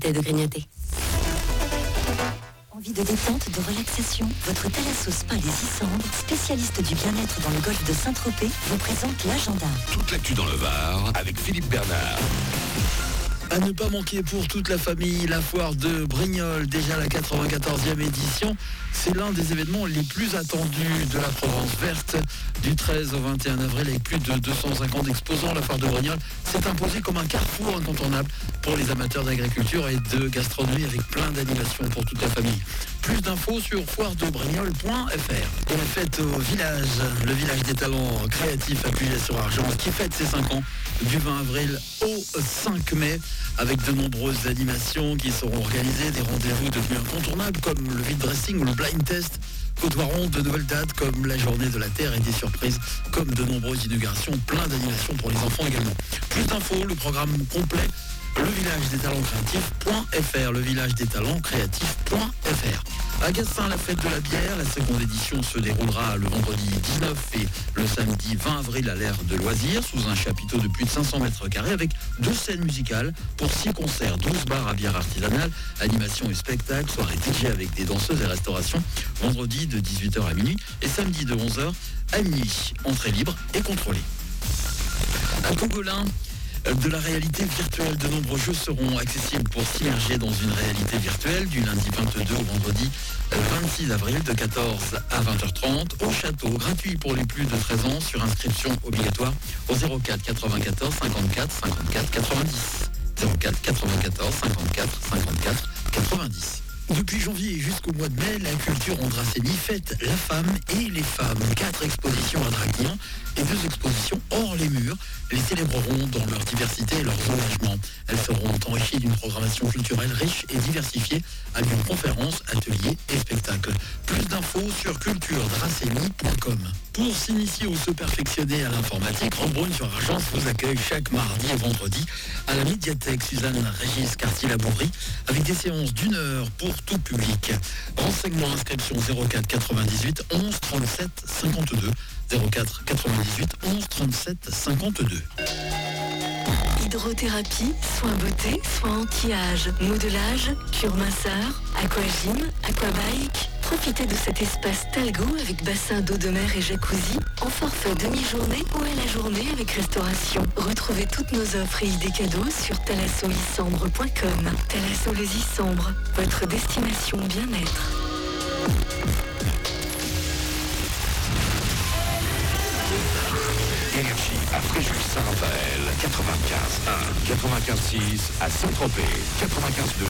éviter de grignoter. Envie de détente, de relaxation? Votre Thalasso Spa Les Isambres, spécialiste du bien-être dans le golfe de Saint-Tropez, vous présente l'agenda. Toute l'actu dans le Var avec Philippe Bernard. À ne pas manquer pour toute la famille, la foire de Brignoles, déjà la 94e édition. C'est l'un des événements les plus attendus de la Provence verte. Du 13 au 21 avril, avec plus de 250 exposants, la foire de Brignoles s'est imposée comme un carrefour incontournable pour les amateurs d'agriculture et de gastronomie, avec plein d'animations pour toute la famille. Plus d'infos sur foiredebrignoles.fr. Et la fête au village, le village des talents créatifs appuyé sur Argent, qui fête ses 5 ans du 20 avril au 5 mai, avec de nombreuses animations qui seront organisées, des rendez-vous devenus incontournables comme le vide dressing ou le blind test, côtoieront de nouvelles dates comme la journée de la Terre et des surprises comme de nombreuses inaugurations, plein d'animations pour les enfants également. Plus d'infos, le programme complet, levillagedestalentscreatifs.fr, levillagedestalentscreatifs.fr. À Gassin, la fête de la bière, la seconde édition se déroulera le vendredi 19 et le samedi 20 avril à l'ère de loisirs, sous un chapiteau de plus de 500 mètres carrés, avec 2 scènes musicales pour 6 concerts, 12 bars à bière artisanale, animation et spectacle, soirée DJ avec des danseuses et restauration, vendredi de 18h à minuit et samedi de 11h à minuit. Entrée libre et contrôlée. À Cogolin, de la réalité virtuelle, de nombreux jeux seront accessibles pour s'immerger dans une réalité virtuelle du lundi 22 au vendredi 26 avril de 14 à 20h30 au château, gratuit pour les plus de 13 ans, sur inscription obligatoire au 04 94 54 54 90. 04 94 54 54 90. Depuis janvier jusqu'au mois de mai, la culture Andrasseni fête la femme et les femmes. 4 expositions à Draguignan et 2 expositions hors les murs les célébreront dans leur diversité et leur engagement. Elles seront enrichies d'une programmation culturelle riche et diversifiée, avec conférences, ateliers et spectacles. Plus d'infos sur culturedrasseni.com. Pour s'initier ou se perfectionner à l'informatique, Rambrun-sur-Argence vous accueille chaque mardi et vendredi à la médiathèque Suzanne-Régis Cartier-Labourry, avec des séances d'1 heure pour tout public. Renseignements, inscription 04 98 11 37 52. 04 98 11 37 52. Hydrothérapie, soins beauté, soins anti-âge, modelage, cure masseur, aquagym, aquabike. Profitez de cet espace Talgo avec bassin d'eau de mer et jacuzzi en forfait demi-journée ou à la journée avec restauration. Retrouvez toutes nos offres et idées cadeaux sur thalassoissambre.com. Thalasso les Isambres, votre destination bien-être. Énergie à Fréjus Saint-Raphaël, 95.1, 95.6 à Saint-Tropez, 95.2